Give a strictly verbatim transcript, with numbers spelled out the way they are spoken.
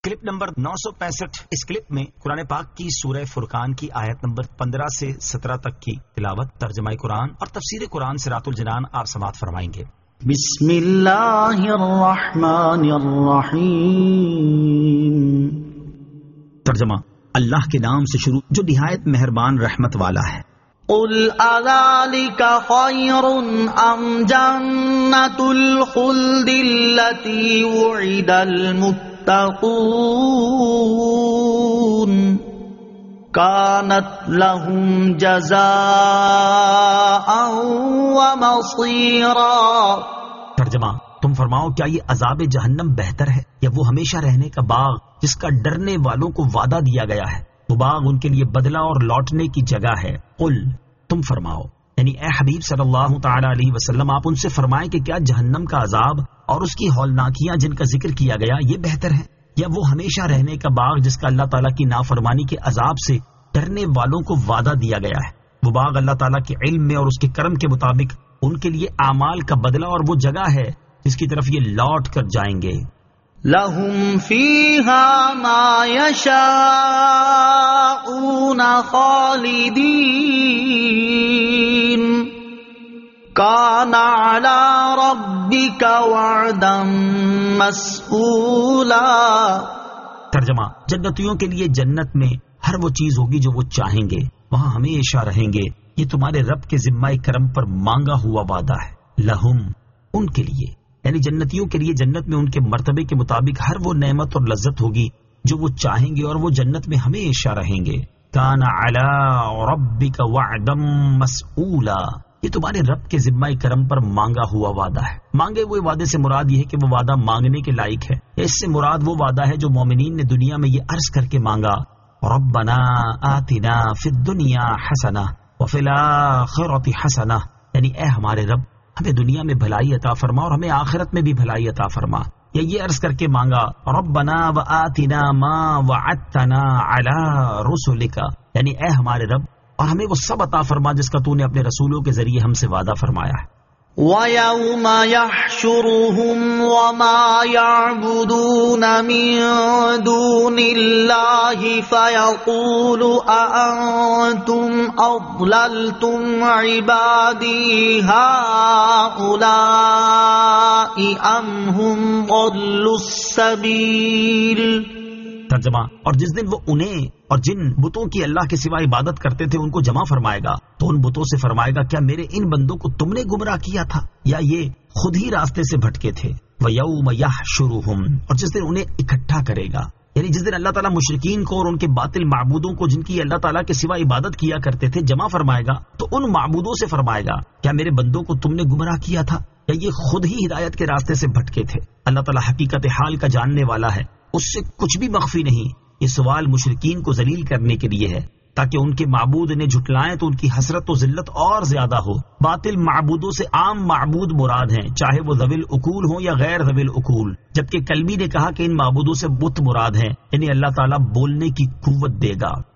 Clip number نو سو پینسٹھ. اس clip میں قرآن پاک کی سورہ فرقان کی آیت نمبر پندرہ سے سترہ تک کی تلاوت، ترجمہ قرآن اور تفسیر قرآن صراط الجنان آپ سماعت فرمائیں گے. بسم اللہ الرحمن الرحیم. ترجمہ: اللہ کے نام سے شروع جو نہایت مہربان رحمت والا ہے. قل اذالک خیر ام جنۃ الخلد التي وعد المتقون كانت لهم جزاء ومصيرا. ترجمہ: تم فرماؤ کیا یہ عذاب جہنم بہتر ہے یا وہ ہمیشہ رہنے کا باغ جس کا ڈرنے والوں کو وعدہ دیا گیا ہے؟ وہ باغ ان کے لیے بدلہ اور لوٹنے کی جگہ ہے. قل، تم فرماؤ، یعنی اے حبیب صلی اللہ تعالی علیہ وسلم آپ ان سے فرمائیں کہ کیا جہنم کا عذاب اور اس کی ہولناکیاں جن کا ذکر کیا گیا یہ بہتر ہے یا وہ ہمیشہ رہنے کا باغ جس کا اللہ تعالیٰ کی نافرمانی کے عذاب سے ڈرنے والوں کو وعدہ دیا گیا ہے؟ وہ باغ اللہ تعالیٰ کے علم میں اور اس کے کرم کے مطابق ان کے لیے اعمال کا بدلہ اور وہ جگہ ہے جس کی طرف یہ لوٹ کر جائیں گے. لهم فيها ما يشاءون خالدين كان على ربك وعدا مسئولا. ترجمہ: جنتیوں کے لیے جنت میں ہر وہ چیز ہوگی جو وہ چاہیں گے، وہاں ہمیشہ رہیں گے. یہ تمہارے رب کے ذمہ کرم پر مانگا ہوا وعدہ ہے. لہم، ان کے لیے، یعنی جنتیوں کے لیے جنت میں ان کے مرتبے کے مطابق ہر وہ نعمت اور لذت ہوگی جو وہ چاہیں گے اور وہ جنت میں ہمیشہ رہیں گے. کان علی ربک وعدا مسئولا، یہ تمہارے رب کے ذمہ کرم پر مانگا ہوا وعدہ ہے. مانگے ہوئے وعدے سے مراد یہ ہے کہ وہ وعدہ مانگنے کے لائق ہے، یا اس سے مراد وہ وعدہ ہے جو مومنین نے دنیا میں یہ عرض کر کے مانگا: ربنا آتنا فی الدنیا حسنہ وفی الآخرۃ حسنہ، یعنی اے ہمارے رب ہمیں دنیا میں بھلائی عطا فرما اور ہمیں آخرت میں بھی بھلائی عطا فرما. یا یہ عرض کر کے مانگا: ربنا وآتنا ما وعدتنا علی رسلک، یعنی اے ہمارے رب اور ہمیں وہ سب عطا فرما جس کا تو نے اپنے رسولوں کے ذریعے ہم سے وعدہ فرمایا ہے. وَيَوْمَ يَحْشُرُهُمْ وَمَا يَعْبُدُونَ مِن دُونِ اللَّهِ فَيَقُولُ أَأَنْتُمْ أَضْلَلْتُمْ عِبَادِي هَؤُلَاءِ أَمْ هُمْ ضَلُّوا السَّبِيلَ. ترجمہ: اور جس دن وہ انہیں اور جن بتوں کی اللہ کے سوا عبادت کرتے تھے ان کو جمع فرمائے گا تو ان بتوں سے فرمائے گا کیا میرے ان بندوں کو تم نے گمراہ کیا تھا یا یہ خود ہی راستے سے بھٹکے تھے؟ وَيَوْمَ يَحْشُرُهُمْ، اور جس دن انہیں اکٹھا کرے گا، یعنی جس دن اللہ تعالیٰ مشرکین کو اور ان کے باطل معبودوں کو جن کی اللہ تعالیٰ کے سوا عبادت کیا کرتے تھے جمع فرمائے گا تو ان معبودوں سے فرمائے گا کیا میرے بندوں کو تم نے گمراہ کیا تھا یا یہ خود ہی ہدایت کے راستے سے بھٹکے تھے؟ اللہ تعالیٰ حقیقت حال کا جاننے والا ہے، اس سے کچھ بھی مخفی نہیں. یہ سوال مشرکین کو ذلیل کرنے کے لیے ہے تاکہ ان کے معبود انہیں جھٹلائیں تو ان کی حسرت و ذلت اور زیادہ ہو. باطل معبودوں سے عام معبود مراد ہیں، چاہے وہ ذوی العقول ہوں یا غیر ذوی العقول، جبکہ کلبی نے کہا کہ ان معبودوں سے بت مراد ہیں، یعنی اللہ تعالیٰ بولنے کی قوت دے گا.